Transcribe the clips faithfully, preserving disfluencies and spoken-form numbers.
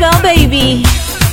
go, baby.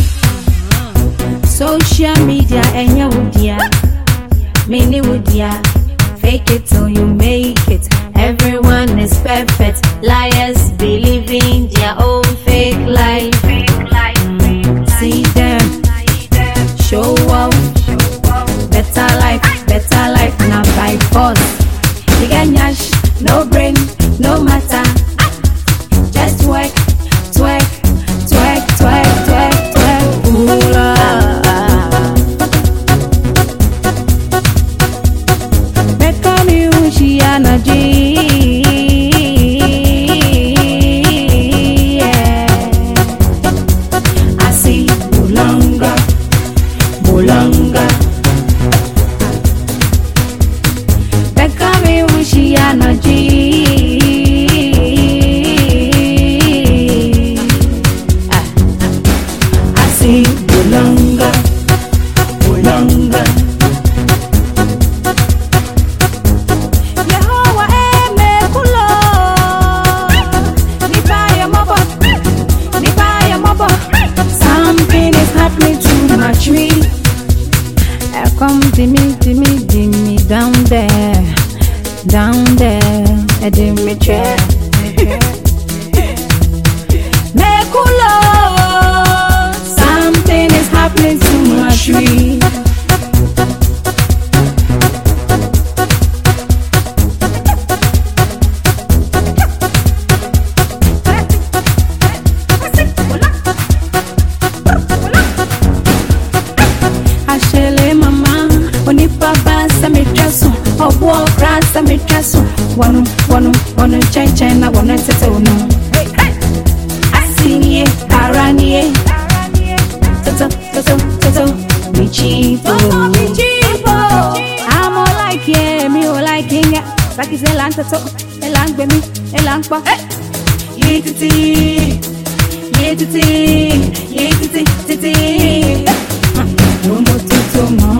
Social media and your wood, yeah. Many wood, yeah. Fake it till you make it. Everyone is perfect. Liars believing their own fake life. See them show off. Better life, better life, now by force. You get nyash, no brain, no matter. Just twerk, twerk, twerk, twerk, twerk, twerk. Ooh la. Becca me ushi anaji. I see bulanga, bulanga. Becca me ushi anaji. Bulanga, bulanga. Yehovah eme kulo, nipaya mobo, nipaya mobo. Something is happening to my tree. I come to me, to me, to me down there, down there. I did me chair. Happening to my tree. Ashele mama, onipa basa me traso, obo krasa me traso. Wanu wanu wanu chen chen na wanu tete wanu. Asinie karanie. Toto, toto, toto, mi chipo. I'm all like yeah, me all like yeah. Saki se lang toto, elang bemi, elang pa. Ye titi, ye titi, ye titi, titi. Momo toto mo.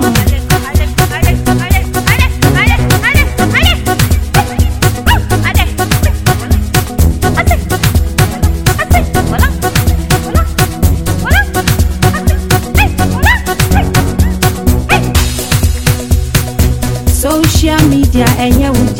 Social media and yeah.